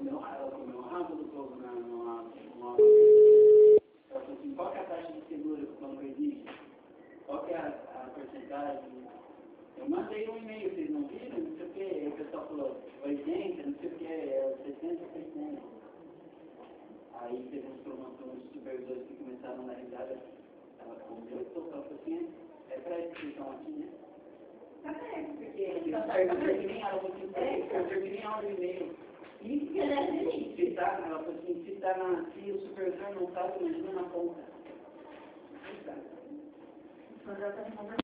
ela comeu um rabo do povo numa... Ela falou assim, qual que é a taxa de seguro quando existe? Qual que é a porcentagem? Eu mandei um e-mail, vocês não viram? Não sei o que, aí o pessoal falou 80, não sei o que, 70%. Aí teve uns supervisores que começaram a dar risada, ela falou assim, é para isso que estão aqui, né? Eu terminei a hora e meia. Ela falou assim, se o supervisor não sabe, imagina na ponta.